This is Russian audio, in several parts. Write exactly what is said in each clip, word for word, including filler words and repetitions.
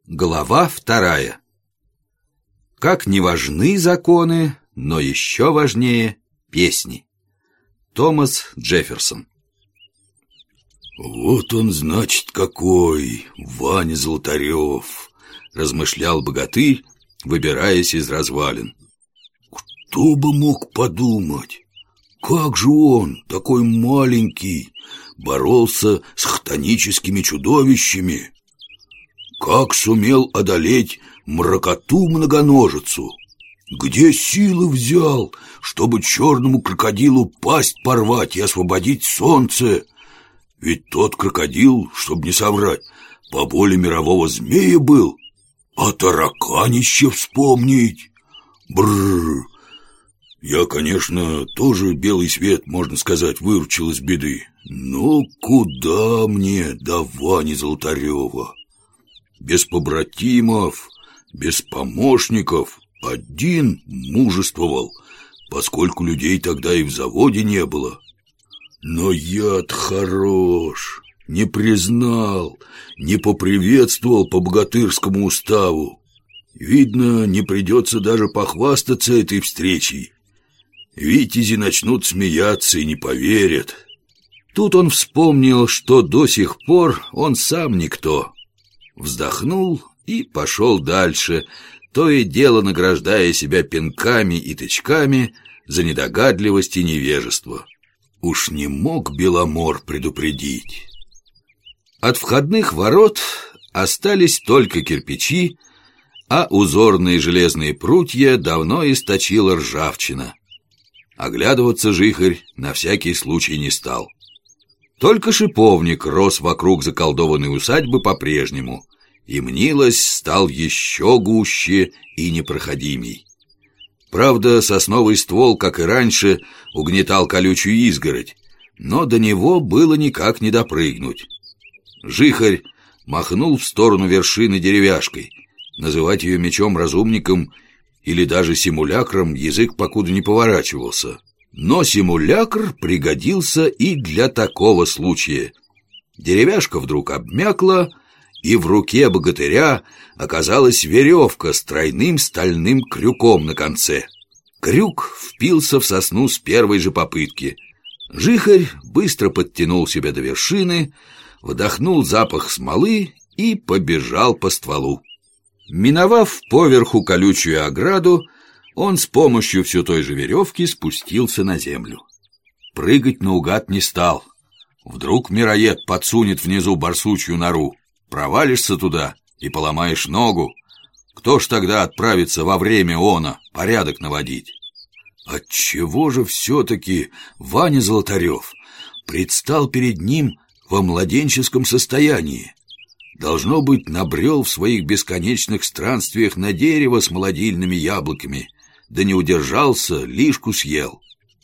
Глава вторая. Как не важны законы, но еще важнее песни. Томас Джефферсон. «Вот он, значит, какой, Ваня Золотарев», — размышлял богатырь, выбираясь из развалин. «Кто бы мог подумать, как же он, такой маленький, боролся с хтоническими чудовищами, как сумел одолеть мракоту-многоножицу, где силы взял, чтобы черному крокодилу пасть порвать и освободить солнце. Ведь тот крокодил, чтобы не соврать, по воле мирового змея был, а тараканище вспомнить. Бррр. Я, конечно, тоже белый свет, можно сказать, выручил из беды. Но куда мне до Вани Золотарева? Без побратимов, без помощников, один мужествовал, поскольку людей тогда и в заводе не было. Но я-то хорош, не признал, не поприветствовал по богатырскому уставу. Видно, не придется даже похвастаться этой встречей. Витязи начнут смеяться и не поверят. Тут он вспомнил, что до сих пор он сам никто. Вздохнул и пошел дальше, то и дело награждая себя пинками и тычками за недогадливость и невежество. Уж не мог Беломор предупредить. От входных ворот остались только кирпичи, а узорные железные прутья давно источила ржавчина. Оглядываться жихарь на всякий случай не стал. Только шиповник рос вокруг заколдованной усадьбы по-прежнему, и мнилось, стал еще гуще и непроходимей. Правда, сосновый ствол, как и раньше, угнетал колючую изгородь, но до него было никак не допрыгнуть. Жихарь махнул в сторону вершины деревяшкой. Называть ее мечом-разумником или даже симулякром язык покуда не поворачивался. Но симулякр пригодился и для такого случая. Деревяшка вдруг обмякла, и в руке богатыря оказалась веревка с тройным стальным крюком на конце. Крюк впился в сосну с первой же попытки. Жихарь быстро подтянул себя до вершины, вдохнул запах смолы и побежал по стволу. Миновав поверху колючую ограду, он с помощью все той же веревки спустился на землю. Прыгать наугад не стал. Вдруг мироед подсунет внизу барсучью нору. Провалишься туда и поломаешь ногу. Кто ж тогда отправится во время она порядок наводить? Отчего же все-таки Ваня Золотарев предстал перед ним во младенческом состоянии? Должно быть, набрел в своих бесконечных странствиях на дерево с молодильными яблоками, да не удержался, лишку съел.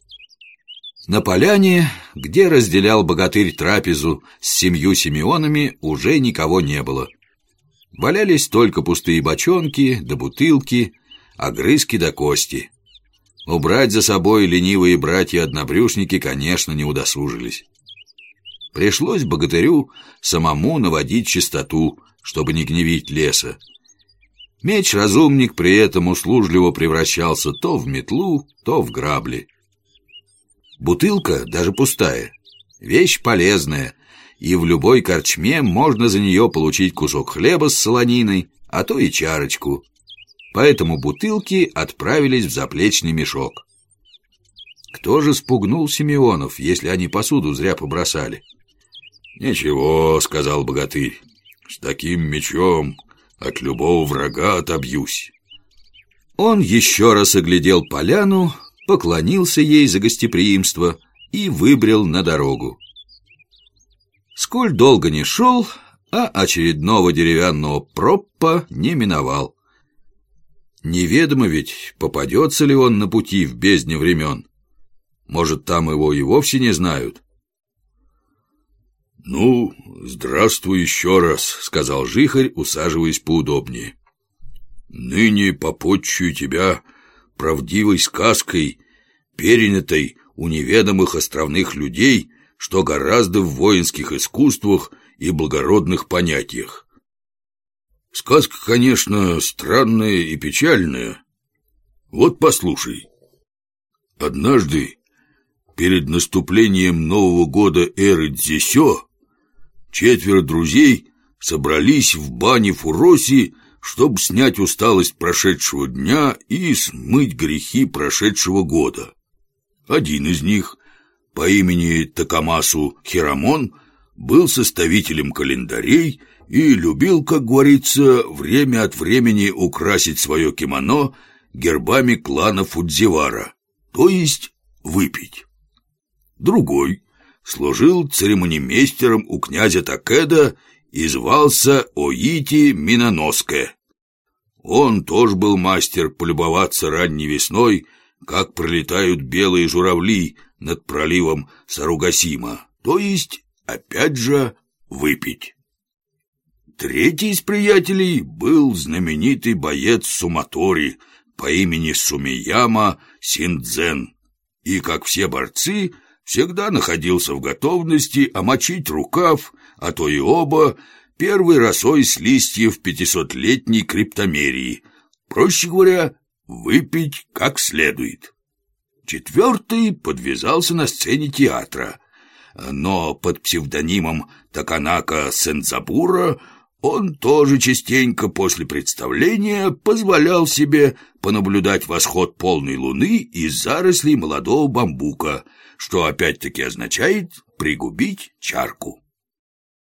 На поляне, где разделял богатырь трапезу с семью Симеонами, уже никого не было. Валялись только пустые бочонки да бутылки, огрызки да кости. Убрать за собой ленивые братья-однобрюшники, конечно, не удосужились. Пришлось богатырю самому наводить чистоту, чтобы не гневить леса. Меч-разумник при этом услужливо превращался то в метлу, то в грабли. Бутылка, даже пустая, вещь полезная, и в любой корчме можно за нее получить кусок хлеба с солониной, а то и чарочку. Поэтому бутылки отправились в заплечный мешок. Кто же спугнул Симеонов, если они посуду зря побросали? «Ничего», — сказал богатырь, — «с таким мечом от любого врага отобьюсь». Он еще раз оглядел поляну, поклонился ей за гостеприимство и выбрел на дорогу. Сколь долго не шел, а очередного деревянного проппа не миновал. Неведомо ведь, попадется ли он на пути в бездне времен. Может, там его и вовсе не знают. «Ну, здравствуй еще раз», — сказал жихарь, усаживаясь поудобнее. «Ныне попотчую тебя правдивой сказкой, перенятой у неведомых островных людей, что гораздо в воинских искусствах и благородных понятиях. Сказка, конечно, странная и печальная. Вот послушай. Однажды, перед наступлением Нового года эры Дзесё, четверо друзей собрались в бане Фуроси, чтобы снять усталость прошедшего дня и смыть грехи прошедшего года. Один из них, по имени Такамасу Хирамон, был составителем календарей и любил, как говорится, время от времени украсить свое кимоно гербами клана Фудзивара, то есть выпить. Другой служил церемонимейстером у князя Такеда и звался Оити Миноноске. Он тоже был мастер полюбоваться ранней весной, как пролетают белые журавли над проливом Саругасима, то есть, опять же, выпить. Третий из приятелей был знаменитый боец Суматори по имени Сумияма Синдзен, и, как все борцы, всегда находился в готовности омочить рукав, а то и оба, первой росой с листьев пятисотлетней криптомерии, проще говоря, выпить как следует. Четвертый подвязался на сцене театра, но под псевдонимом Таканака Сензабура он тоже частенько после представления позволял себе понаблюдать восход полной луны из зарослей молодого бамбука, что опять-таки означает пригубить чарку.